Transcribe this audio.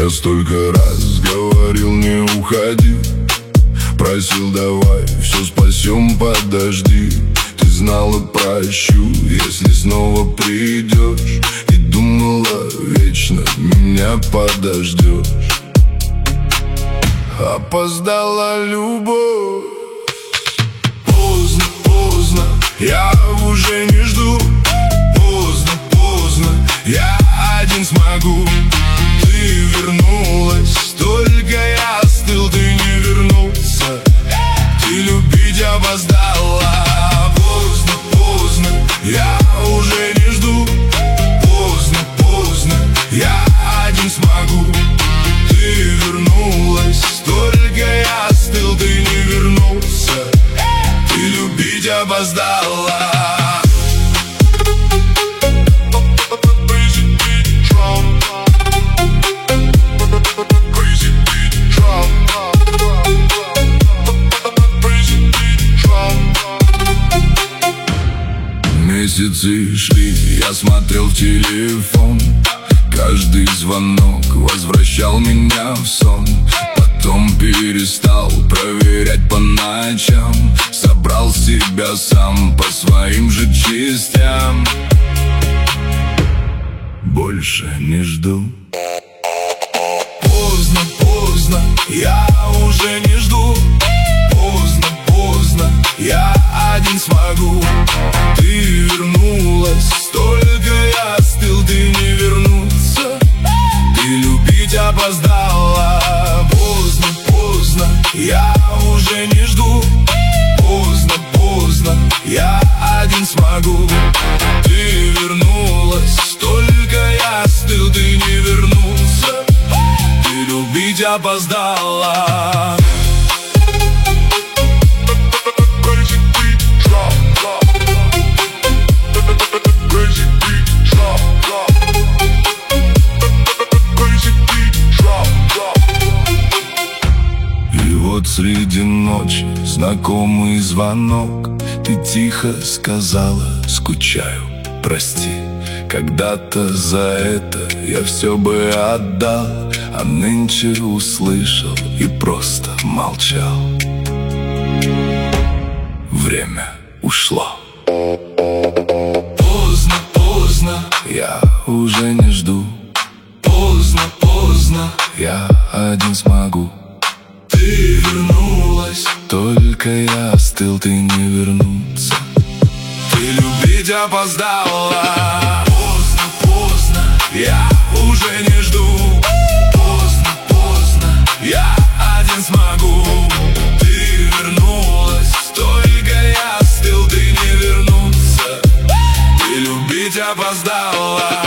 Я столько раз говорил, не уходи, просил, давай все спасем, подожди. Ты знала, прощу, если снова придешь, и думала, вечно меня подождешь. Опоздала любовь. Поздно, поздно, я уже не жду. Поздно, поздно, я один смогу. Ты вернулась, только я остыл, ты не вернулся. Ты любить опоздала. Поздно, поздно, я уже не жду. Поздно, поздно, я один смогу. Ты вернулась, только я остыл, ты не вернулся. Ты любить опоздала. Месяцы шли, я смотрел в телефон. Каждый звонок возвращал меня в сон. Потом перестал проверять по ночам. Собрал себя сам по своим же частям. Больше не жду. Поздно, поздно, я уже не жду. Поздно, поздно, я один смогу. Ты вернулась, только я остыл, ты не вернуться. Ты любить опоздала. Поздно, поздно, я уже не жду. Поздно, поздно, я один смогу. Ты вернулась, только я остыл, ты не вернулся. Ты любить опоздала. Среди ночи знакомый звонок. Ты тихо сказала, скучаю, прости. Когда-то за это я все бы отдал, а нынче услышал и просто молчал. Время ушло. Поздно, поздно, я уже не жду. Поздно, поздно, я один смогу. Ты вернулась, только я остыл, ты не вернуться. Ты любить опоздала. Поздно, поздно, я уже не жду. Поздно, поздно, я один смогу. Ты вернулась, только я остыл, ты не вернуться. Ты любить опоздала.